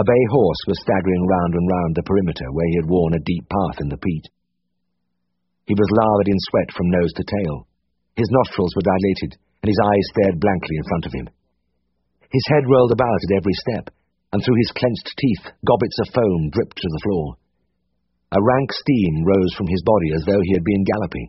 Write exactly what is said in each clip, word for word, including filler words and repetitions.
A bay horse was staggering round and round the perimeter where he had worn a deep path in the peat. He was lathered in sweat from nose to tail. His nostrils were dilated, and his eyes stared blankly in front of him. His head rolled about at every step, and through his clenched teeth gobbets of foam dripped to the floor. A rank steam rose from his body as though he had been galloping.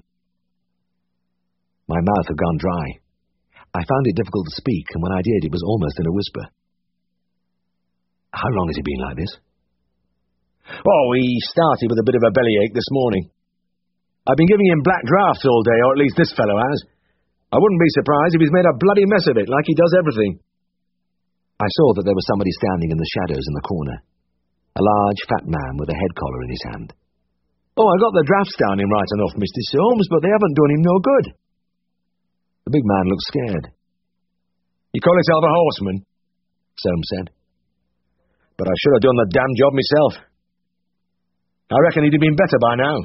My mouth had gone dry. I found it difficult to speak, and when I did, it was almost in a whisper. How long has he been like this? Oh, he started with a bit of a bellyache this morning. I've been giving him black draughts all day, or at least this fellow has. I wouldn't be surprised if he's made a bloody mess of it, like he does everything. I saw that there was somebody standing in the shadows in the corner. A large, fat man with a head collar in his hand. Oh, I got the drafts down him right enough, Mister Soames, but they haven't done him no good. The big man looked scared. You call yourself a horseman? Soames said. But I should have done the damn job myself. I reckon he'd have been better by now.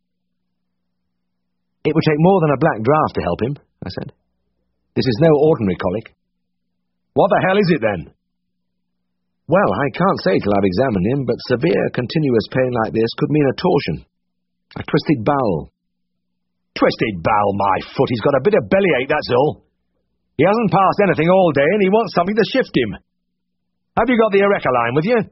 It would take more than a black draught to help him, I said. This is no ordinary colic. What the hell is it then? Well, I can't say till I've examined him, but severe, continuous pain like this could mean a torsion. A twisted bowel. Twisted bowel, my foot. He's got a bit of bellyache, that's all. He hasn't passed anything all day, and he wants something to shift him. Have you got the Erecaline with you?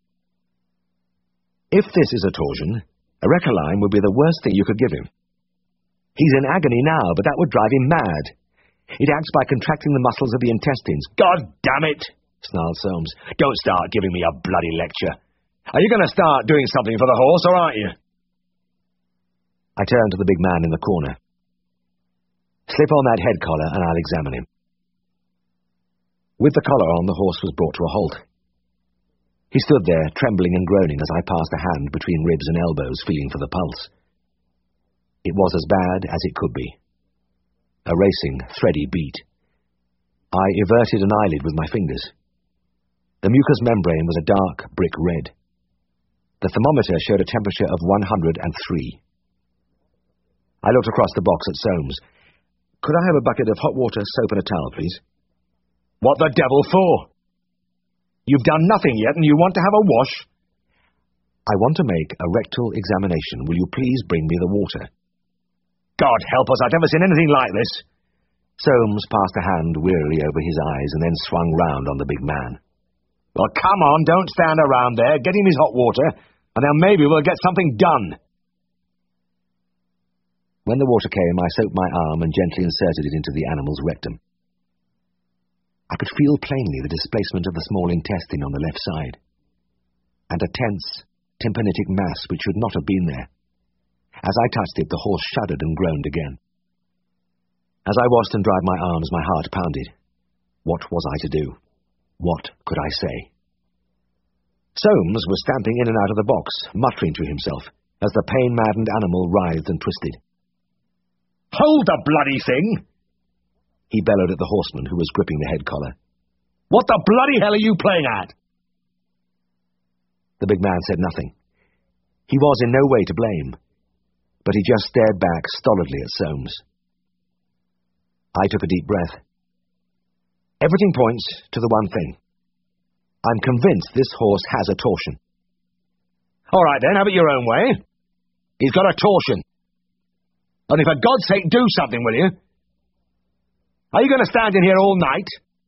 If this is a torsion, Erecaline would be the worst thing you could give him. He's in agony now, but that would drive him mad. It acts by contracting the muscles of the intestines. God damn it! Snarled Soames. Don't start giving me a bloody lecture. Are you going to start doing something for the horse, or aren't you? I turned to the big man in the corner. Slip on that head collar and I'll examine him. With the collar on, the horse was brought to a halt. He stood there, trembling and groaning as I passed a hand between ribs and elbows, feeling for the pulse. It was as bad as it could be. A racing, thready beat. I everted an eyelid with my fingers. The mucous membrane was a dark brick red. The thermometer showed a temperature of one hundred and three. I looked across the box at Soames. Could I have a bucket of hot water, soap and a towel, please? What the devil for? You've done nothing yet and you want to have a wash? I want to make a rectal examination. Will you please bring me the water? God help us, I've never seen anything like this. Soames passed a hand wearily over his eyes and then swung round on the big man. Well, come on, don't stand around there. Get him his hot water, and then maybe we'll get something done. When the water came, I soaped my arm and gently inserted it into the animal's rectum. I could feel plainly the displacement of the small intestine on the left side, and a tense, tympanitic mass which should not have been there. As I touched it, the horse shuddered and groaned again. As I washed and dried my arms, my heart pounded. What was I to do? What could I say? Soames was stamping in and out of the box, muttering to himself, as the pain-maddened animal writhed and twisted. Hold the bloody thing! He bellowed at the horseman who was gripping the head collar. What the bloody hell are you playing at? The big man said nothing. He was in no way to blame, but he just stared back stolidly at Soames. I took a deep breath. Everything points to the one thing. I'm convinced this horse has a torsion. All right then, have it your own way. He's got a torsion. Only for God's sake, do something, will you? Are you going to stand in here all night?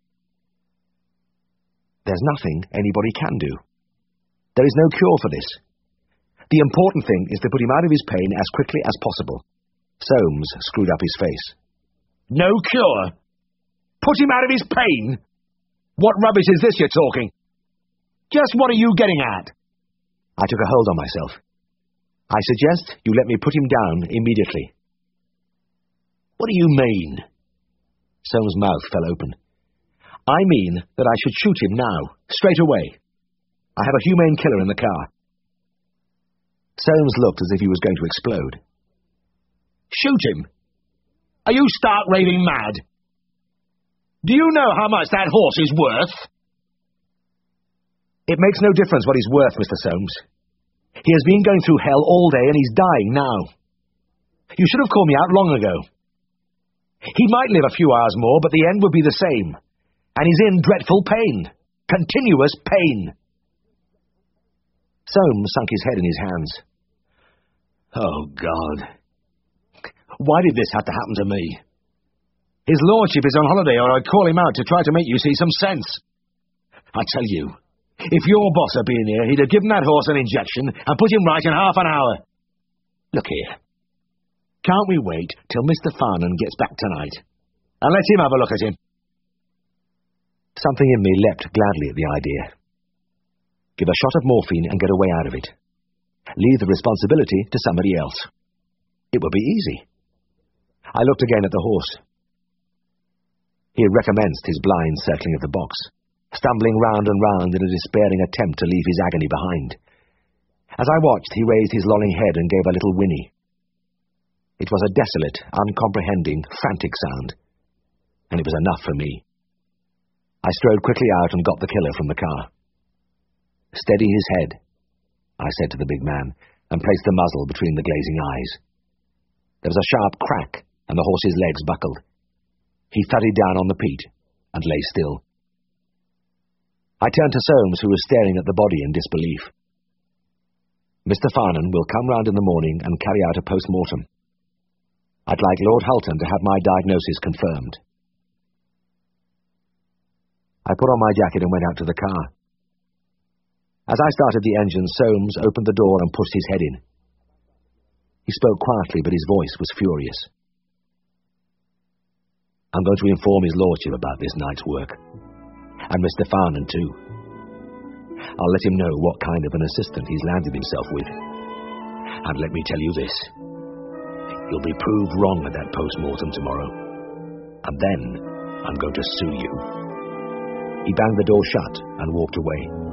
There's nothing anybody can do. There is no cure for this. The important thing is to put him out of his pain as quickly as possible. Soames screwed up his face. No cure? Put him out of his pain? What rubbish is this you're talking? Just what are you getting at? I took a hold on myself. I suggest you let me put him down immediately. What do you mean? Soames' mouth fell open. I mean that I should shoot him now, straight away. I have a humane killer in the car. Soames looked as if he was going to explode. Shoot him? Are you stark raving mad? Do you know how much that horse is worth? It makes no difference what he's worth, Mister Soames. He has been going through hell all day and he's dying now. You should have called me out long ago. He might live a few hours more, but the end would be the same. And he's in dreadful pain. Continuous pain. Soames sunk his head in his hands. Oh, God. Why did this have to happen to me? His lordship is on holiday, or I'd call him out to try to make you see some sense. I tell you, if your boss had been here, he'd have given that horse an injection and put him right in half an hour. Look here. Can't we wait till Mister Farnan gets back tonight? And let him have a look at him. Something in me leapt gladly at the idea. Give a shot of morphine and get a way out of it. Leave the responsibility to somebody else. It would be easy. I looked again at the horse. He had recommenced his blind circling of the box, stumbling round and round in a despairing attempt to leave his agony behind. As I watched, he raised his lolling head and gave a little whinny. It was a desolate, uncomprehending, frantic sound, and it was enough for me. I strode quickly out and got the killer from the car. Steady his head, I said to the big man, and placed the muzzle between the glazing eyes. There was a sharp crack, and the horse's legs buckled. He thudded down on the peat and lay still. I turned to Soames, who was staring at the body in disbelief. Mister Farnan will come round in the morning and carry out a post-mortem. I'd like Lord Hulton to have my diagnosis confirmed. I put on my jacket and went out to the car. As I started the engine, Soames opened the door and pushed his head in. He spoke quietly, but his voice was furious. I'm going to inform his lordship about this night's work. And Mister Farnan, too. I'll let him know what kind of an assistant he's landed himself with. And let me tell you this. You'll be proved wrong at that post-mortem tomorrow. And then I'm going to sue you. He banged the door shut and walked away.